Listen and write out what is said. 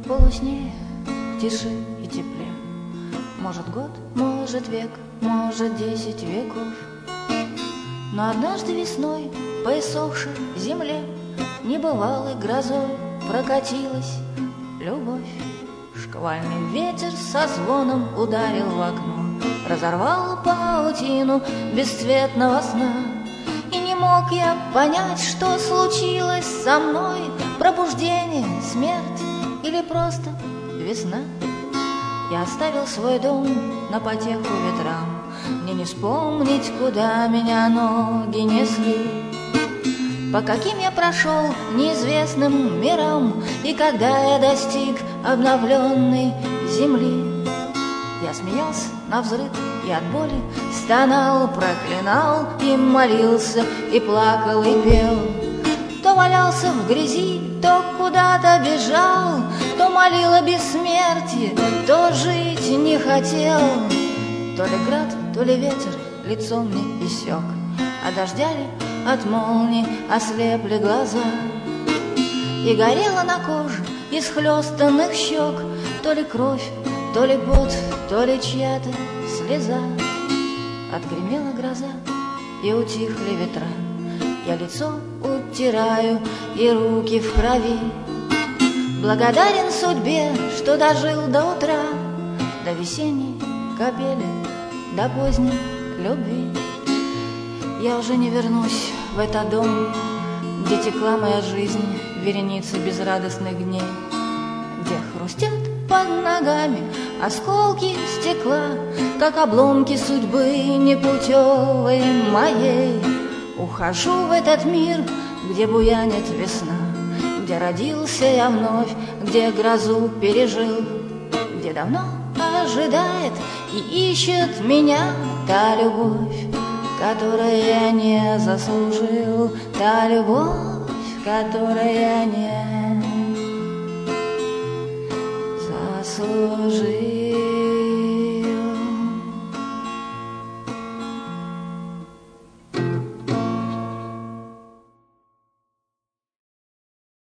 полусне, в тиши и тепле. Может год, может век, может 10 веков. Но однажды весной по иссохшей земле небывалой грозой прокатилась любовь. Шквальный ветер со звоном ударил в окно, разорвал паутину бесцветного сна. И не мог я понять, что случилось со мной: пробуждение, смерть или просто весна. Я оставил свой дом на потеху ветрам, мне не вспомнить, куда меня ноги несли, по каким я прошел неизвестным мирам, и когда я достиг обновленной земли. Я смеялся навзрыд и от боли стонал, проклинал и молился, и плакал, и пел. То валялся в грязи, то куда-то бежал, то молил о бессмертии, то жить не хотел. То ли град, то ли ветер лицо мне иссек, а дождя ли от молний ослепли глаза. И горела на коже из хлёстанных щек то ли кровь, то ли пот, то ли чья-то слеза. Отгремела гроза, и утихли ветра. Я лицо утираю и руки в крови. Благодарен судьбе, что дожил до утра, до весенней капели, до поздней любви. Я уже не вернусь в этот дом, где текла моя жизнь вереницей безрадостных дней, где хрустят под ногами осколки стекла, как обломки судьбы непутевой моей. Ухожу в этот мир, где буянит весна, где родился я вновь, где грозу пережил, где давно ожидает и ищет меня та любовь, которую я не заслужил, та любовь, которую я не заслужил.